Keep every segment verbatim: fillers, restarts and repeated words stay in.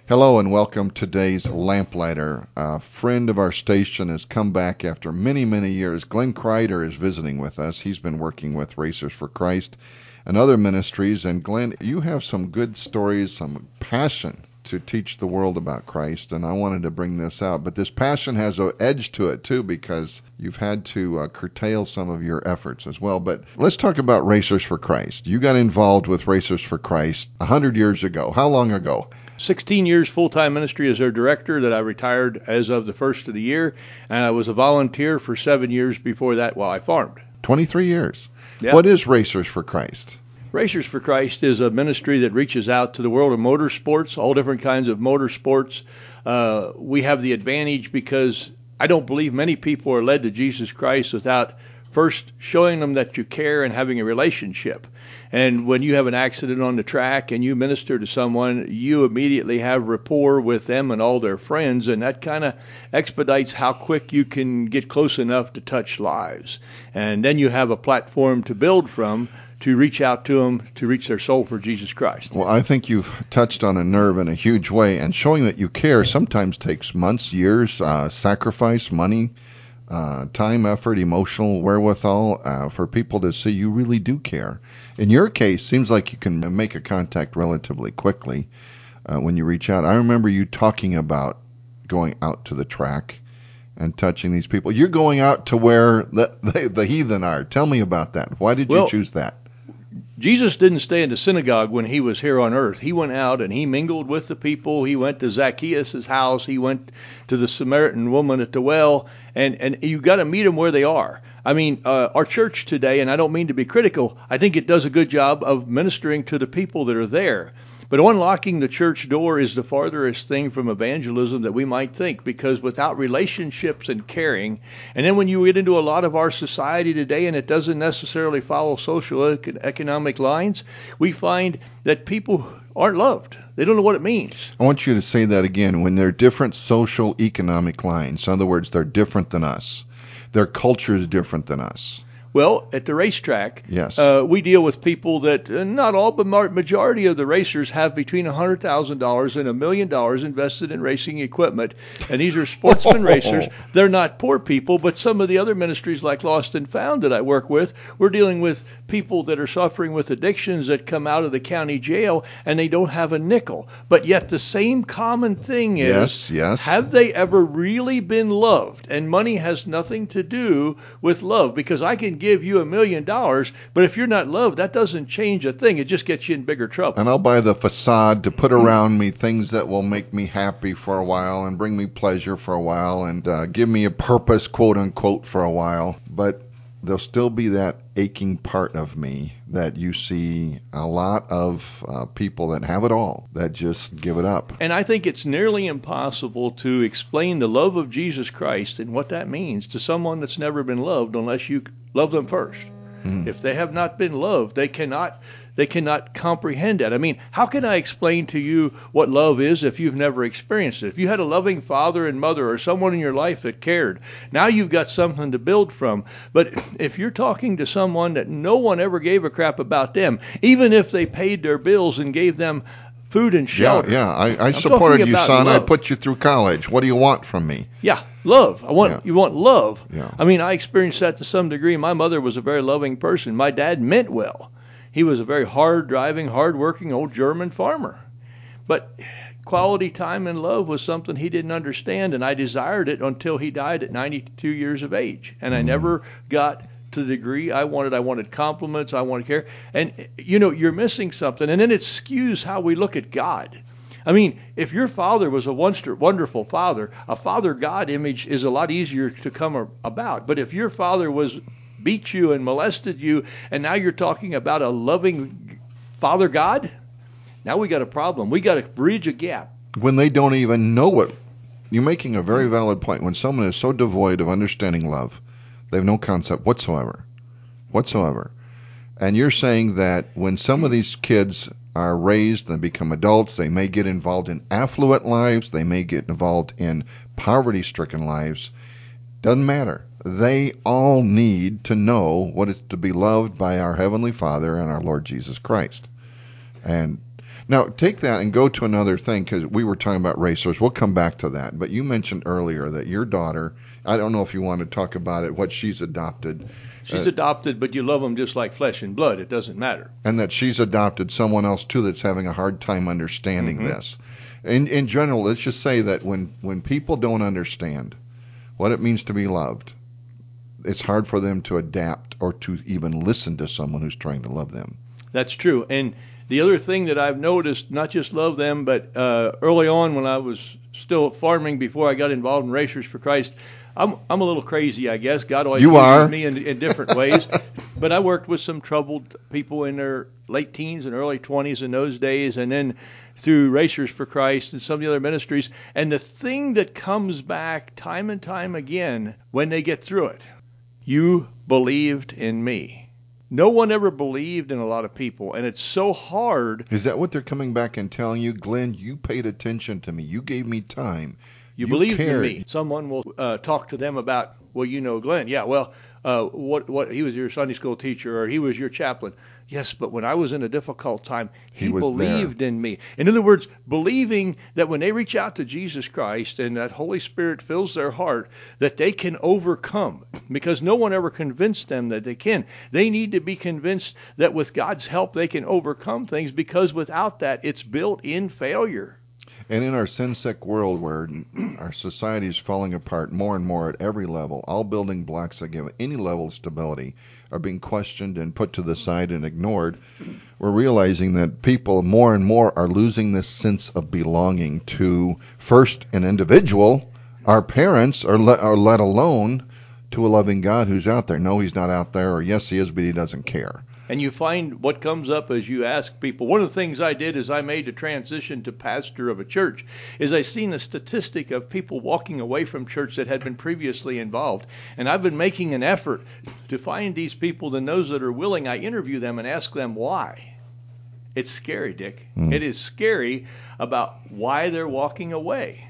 Hello and welcome to today's Lamplighter. A friend of our station has come back after many, many years. Glenn Kreider is visiting with us. He's been working with Racers for Christ and other ministries. And Glenn, you have some good stories, some passion to teach the world about Christ, and I wanted to bring this out. But this passion has an edge to it, too, because you've had to uh, curtail some of your efforts as well. But let's talk about Racers for Christ. You got involved with Racers for Christ one hundred years ago. How long ago? sixteen years full-time ministry as their director that I retired as of the first of the year, and I was a volunteer for seven years before that while I farmed. twenty-three years. Yeah. What is Racers for Christ? Racers for Christ is a ministry that reaches out to the world of motorsports, all different kinds of motorsports. Uh, we have the advantage because I don't believe many people are led to Jesus Christ without first showing them that you care and having a relationship. And when you have an accident on the track and you minister to someone, you immediately have rapport with them and all their friends, and that kind of expedites how quick you can get close enough to touch lives. And then you have a platform to build from to reach out to them, to reach their soul for Jesus Christ. Well, I think you've touched on a nerve in a huge way, and showing that you care sometimes takes months, years, uh, sacrifice, money, uh, time, effort, emotional wherewithal uh, for people to see you really do care. In your case, seems like you can make a contact relatively quickly uh, when you reach out. I remember you talking about going out to the track and touching these people. You're going out to where the, the, the heathen are. Tell me about that. Why did you Well, choose that? Jesus didn't stay in the synagogue when he was here on earth. He went out and he mingled with the people. He went to Zacchaeus' house. He went to the Samaritan woman at the well. And, and you got to meet them where they are. I mean, uh, our church today, and I don't mean to be critical, I think it does a good job of ministering to the people that are there. But unlocking the church door is the farthest thing from evangelism that we might think, because without relationships and caring, and then when you get into a lot of our society today and it doesn't necessarily follow social economic lines, we find that people aren't loved. They don't know what it means. I want you to say that again. When they're different social economic lines, in other words, they're different than us. Their culture is different than us. Well, at the racetrack, yes. uh, we deal with people that, uh, not all, but majority of the racers have between one hundred thousand dollars and a million dollars invested in racing equipment. And these are sportsman racers. They're not poor people, but some of the other ministries like Lost and Found that I work with, we're dealing with people that are suffering with addictions that come out of the county jail and they don't have a nickel. But yet the same common thing is, yes, yes. have they ever really been loved? And money has nothing to do with love, because I can give you a million dollars, but if you're not loved, that doesn't change a thing. It just gets you in bigger trouble. And I'll buy the facade to put around me, things that will make me happy for a while and bring me pleasure for a while and uh, give me a purpose, quote unquote, for a while. But there'll still be that aching part of me that you see a lot of uh, people that have it all that just give it up. And I think it's nearly impossible to explain the love of Jesus Christ and what that means to someone that's never been loved unless you love them first. Hmm. If they have not been loved, they cannot they cannot comprehend that. I mean, how can I explain to you what love is if you've never experienced it? If you had a loving father and mother or someone in your life that cared, now you've got something to build from. But if you're talking to someone that no one ever gave a crap about them, even if they paid their bills and gave them food and shelter. Yeah, yeah. I, I supported you, son. Love. I put you through college. What do you want from me? Yeah, love. I want yeah. you want love. Yeah. I mean, I experienced that to some degree. My mother was a very loving person. My dad meant well. He was a very hard-driving, hard-working old German farmer. But quality time and love was something he didn't understand, and I desired it until he died at ninety-two years of age. And I never got to the degree I wanted. I wanted compliments. I wanted care. And, you know, you're missing something. And then it skews how we look at God. I mean, if your father was a wonderful father, a father-God image is a lot easier to come about. But if your father was beat you and molested you, and now you're talking about a loving Father God, now we got a problem. We got to bridge a gap. When they don't even know it. You're making a very valid point. When someone is so devoid of understanding love, they have no concept whatsoever. Whatsoever. And you're saying that when some of these kids are raised and become adults, they may get involved in affluent lives, they may get involved in poverty-stricken lives. Doesn't matter. They all need to know what it's to be loved by our Heavenly Father and our Lord Jesus Christ. And Now, take that and go to another thing, because we were talking about racers. We'll come back to that. But you mentioned earlier that your daughter, I don't know if you want to talk about it, what she's adopted. She's uh, adopted, but you love them just like flesh and blood. It doesn't matter. And that she's adopted someone else, too, that's having a hard time understanding Mm-hmm. this. In, in general, let's just say that when, when people don't understand what it means to be loved, it's hard for them to adapt or to even listen to someone who's trying to love them. That's true. And the other thing that I've noticed, not just love them, but uh, early on when I was still farming before I got involved in Racers for Christ, I'm I'm a little crazy, I guess. God always You uses are. me in, in different ways. But I worked with some troubled people in their late teens and early twenties in those days, and then through Racers for Christ and some of the other ministries. And the thing that comes back time and time again when they get through it, you believed in me. No one ever believed in a lot of people, and it's so hard. Is that what they're coming back and telling you? Glenn, you paid attention to me. You gave me time. You, You believed cared. in me. Someone will uh, talk to them about, well, you know Glenn. Yeah, well, uh, what what he was your Sunday school teacher, or he was your chaplain. Yes, but when I was in a difficult time, he, He was believed in me. In other words, believing that when they reach out to Jesus Christ and that Holy Spirit fills their heart, that they can overcome. Because no one ever convinced them that they can. They need to be convinced that with God's help they can overcome things, because without that, it's built-in failure. And in our sin-sick world where our society is falling apart more and more at every level, all building blocks that give any level of stability are being questioned and put to the side and ignored, we're realizing that people more and more are losing this sense of belonging to, first, an individual, our parents, or, le- or let alone to a loving God who's out there. No, he's not out there, or yes, he is, but he doesn't care. And you find what comes up as you ask people. One of the things I did as I made the transition to pastor of a church is I seen a statistic of people walking away from church that had been previously involved. And I've been making an effort to find these people, and those that are willing, I interview them and ask them why. It's scary, Dick. Mm. It is scary about why they're walking away.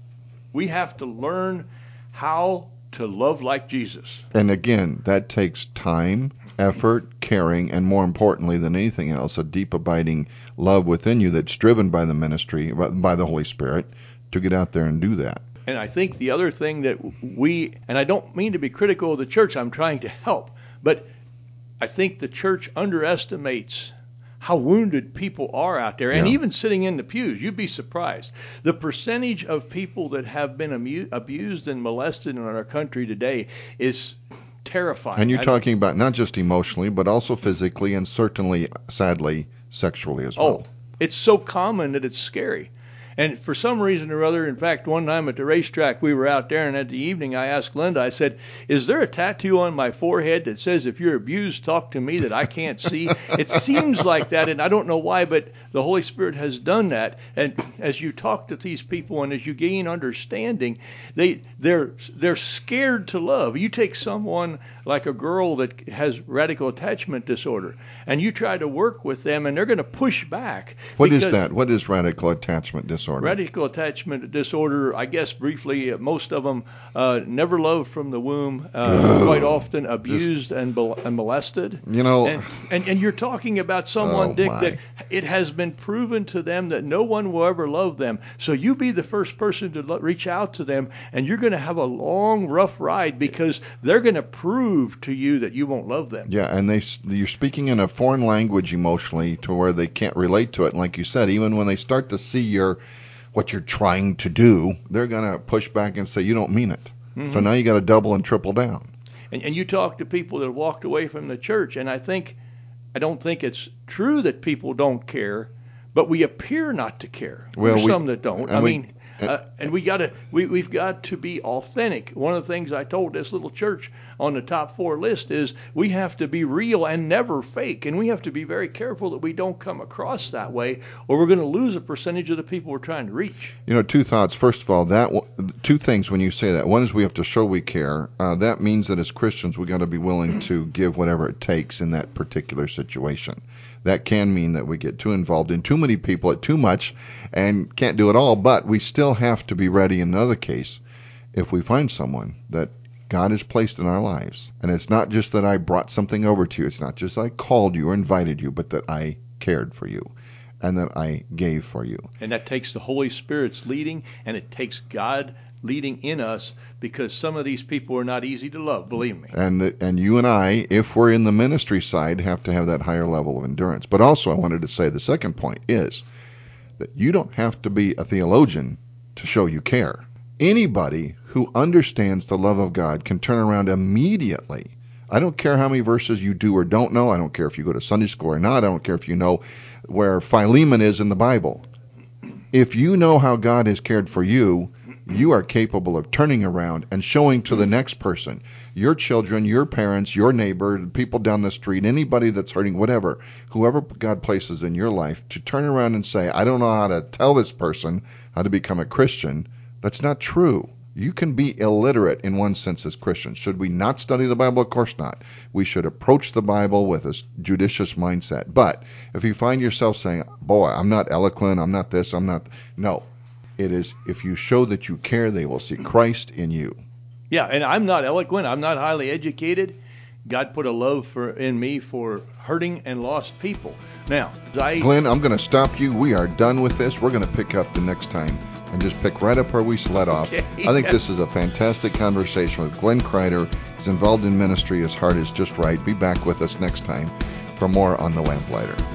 We have to learn how to love like Jesus. And again, that takes time, effort, caring, and more importantly than anything else, a deep abiding love within you that's driven by the ministry, by the Holy Spirit, to get out there and do that. And I think the other thing that we, and I don't mean to be critical of the church, I'm trying to help, but I think the church underestimates how wounded people are out there. And Yeah. even sitting in the pews, you'd be surprised. The percentage of people that have been amu- abused and molested in our country today is terrifying. And you're I- talking about not just emotionally, but also physically and certainly, sadly, sexually as Oh, well. it's so common that it's scary. And for some reason or other, in fact, one time at the racetrack, we were out there, and at the evening, I asked Linda, I said, is there a tattoo on my forehead that says, if you're abused, talk to me, that I can't see? It seems like that, and I don't know why, but the Holy Spirit has done that. And as you talk to these people and as you gain understanding, they, they're, they're scared to love. You take someone like a girl that has radical attachment disorder, and you try to work with them, and they're going to push back. What is because- that? What is radical attachment disorder? Radical attachment disorder, I guess briefly, uh, most of them uh, never loved from the womb, uh, quite often abused and, bel- and molested. You know, And, and and you're talking about someone, Oh, Dick, my. that it has been proven to them that no one will ever love them. So you be the first person to lo- reach out to them, and you're going to have a long, rough ride, because they're going to prove to you that you won't love them. yeah, and they you're speaking in a foreign language emotionally to where they can't relate to it. And like you said, even when they start to see your what you're trying to do, they're going to push back and say, you don't mean it. Mm-hmm. So now you got to double and triple down. And, and you talk to people that have walked away from the church, and I think, I don't think it's true that people don't care, but we appear not to care. Well, There's we- some that don't. and I we- mean, uh, and we got to, we we've got to be authentic. One of the things I told this little church on the top four list is we have to be real and never fake, and we have to be very careful that we don't come across that way, or we're going to lose a percentage of the people we're trying to reach. You know, two thoughts. First of all, that w- two things when you say that. One is we have to show we care. Uh, that means that as Christians, we got to be willing to give whatever it takes in that particular situation. That can mean that we get too involved in too many people at too much and can't do it all, but we still have to be ready in another case if we find someone that God has placed in our lives. And it's not just that I brought something over to you. It's not just I called you or invited you, but that I cared for you. and that I gave for you. And that takes the Holy Spirit's leading, and it takes God leading in us, because some of these people are not easy to love, believe me. And the, and you and I, if we're in the ministry side, have to have that higher level of endurance. But also I wanted to say the second point is that you don't have to be a theologian to show you care. Anybody who understands the love of God can turn around immediately. I don't care how many verses you do or don't know. I don't care if you go to Sunday school or not. I don't care if you know where Philemon is in the Bible. If you know how God has cared for you, you are capable of turning around and showing to the next person, your children, your parents, your neighbor, people down the street, anybody that's hurting, whatever, whoever God places in your life, to turn around and say, I don't know how to tell this person how to become a Christian. That's not true. You can be illiterate in one sense as Christians. Should we not study the Bible? Of course not. We should approach the Bible with a judicious mindset. But if you find yourself saying, boy, I'm not eloquent, I'm not this, I'm not... No. It is, if you show that you care, they will see Christ in you. Yeah, and I'm not eloquent. I'm not highly educated. God put a love for in me for hurting and lost people. Now, I... Glenn, I'm going to stop you. We are done with this. We're going to pick up the next time and just pick right up where we let off. Okay. I think this is a fantastic conversation with Glenn Kreider. He's involved in ministry. His heart is just right. Be back with us next time for more on The Lamplighter.